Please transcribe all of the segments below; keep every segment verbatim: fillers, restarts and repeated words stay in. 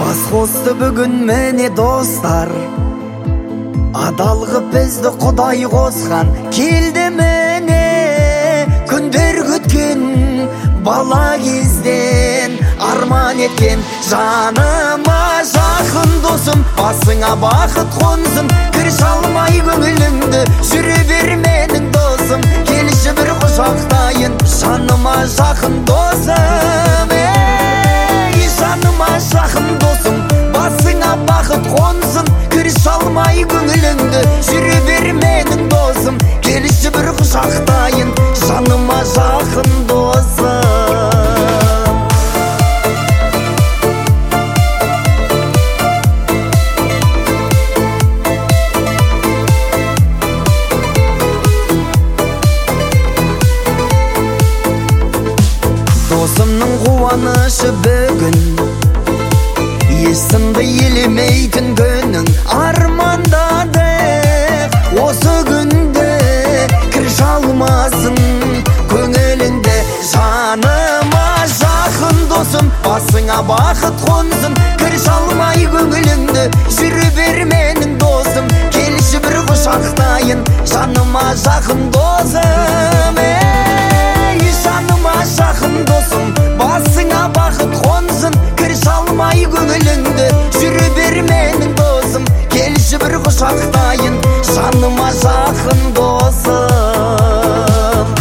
бас қосты бүгін міне достар, адал қып бізді Құдай қосқан. Келді міне күндер күткен, бала кезден арман еткен. Жаныма жақын досым, басыңа бақыт қонсын. Кір шалмай көңіліңді, жүре бер менің досым. Келші бір құшақтайын, жаныма жақын досым. Ей, жаныма жақын досым, басыңа бақыт қонсын. Кір шалмай көңіліңді, жүре бер менің досым. Келші бір құшақтайын, жаныма жақын досым. Досымның қуанышы бүгін, есімді елемейтін күнің. Армандадық осы күнде, кір шалмасын көңіліңде. Жаныма жақын досым, басыңа бақыт қонсын. Кір шалмай көңіліңді, жүре бер менің досым. Келші бір құшақтайын, жаныма жақын досым. Ей, жаныма жақын досым, басыңа бақыт қонсын. Кір шалмай көңіліңді, жүре бер менің досым. Келші бір құшақтайын, жаныма жақын досым.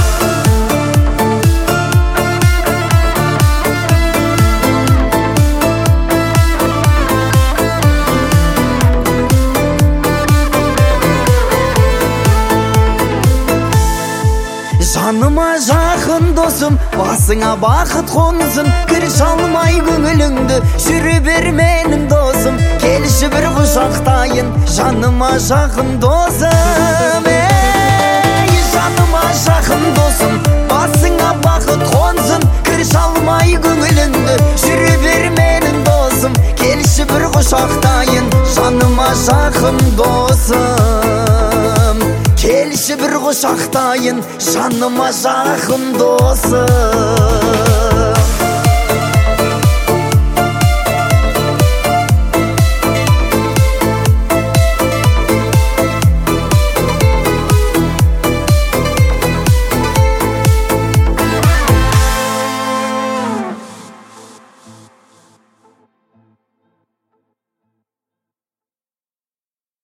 Жаныма жақын досым, басыңа бақыт қонсын. Кір шалмай көңіліңді, жүре бер менің досым. Келші бір құшақтайын, жаныма жақын досым. Ей, жаныма жақын досым, басыңа бақыт қонсын. Кір шалмай көңіліңді, жүре бер менің досым. Келші бір құшақтайын, жаныма жақын досым. Келші бір құшақтайын, жаныма жақын досым.